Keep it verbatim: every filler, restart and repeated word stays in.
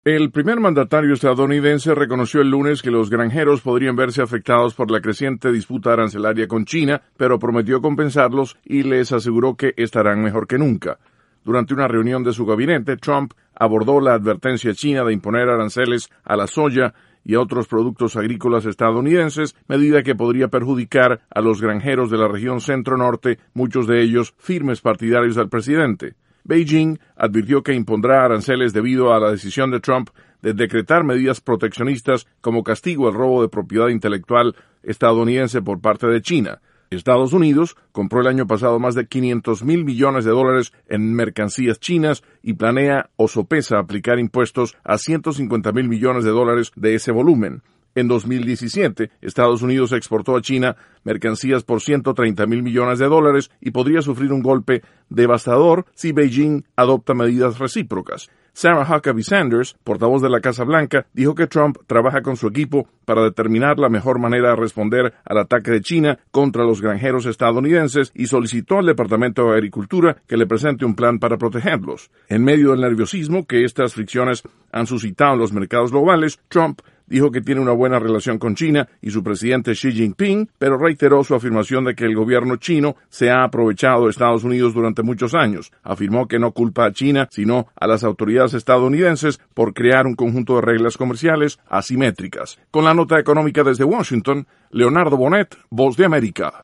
El primer mandatario estadounidense reconoció el lunes que los granjeros podrían verse afectados por la creciente disputa arancelaria con China, pero prometió compensarlos y les aseguró que estarán mejor que nunca. Durante una reunión de su gabinete, Trump abordó la advertencia china de imponer aranceles a la soya y a otros productos agrícolas estadounidenses, medida que podría perjudicar a los granjeros de la región centro-norte, muchos de ellos firmes partidarios del presidente. Beijing advirtió que impondrá aranceles debido a la decisión de Trump de decretar medidas proteccionistas como castigo al robo de propiedad intelectual estadounidense por parte de China. Estados Unidos compró el año pasado más de quinientos mil millones de dólares en mercancías chinas y planea o sopesa aplicar impuestos a ciento cincuenta mil millones de dólares de ese volumen. En dos mil diecisiete, Estados Unidos exportó a China mercancías por ciento treinta mil millones de dólares y podría sufrir un golpe devastador si Beijing adopta medidas recíprocas. Sarah Huckabee Sanders, portavoz de la Casa Blanca, dijo que Trump trabaja con su equipo para determinar la mejor manera de responder al ataque de China contra los granjeros estadounidenses y solicitó al Departamento de Agricultura que le presente un plan para protegerlos. En medio del nerviosismo que estas fricciones han suscitado en los mercados globales, Trump dijo que tiene una buena relación con China y su presidente Xi Jinping, pero reiteró su afirmación de que el gobierno chino se ha aprovechado de Estados Unidos durante muchos años. Afirmó que no culpa a China, sino a las autoridades estadounidenses por crear un conjunto de reglas comerciales asimétricas. Con la nota económica desde Washington, Leonardo Bonet, Voz de América.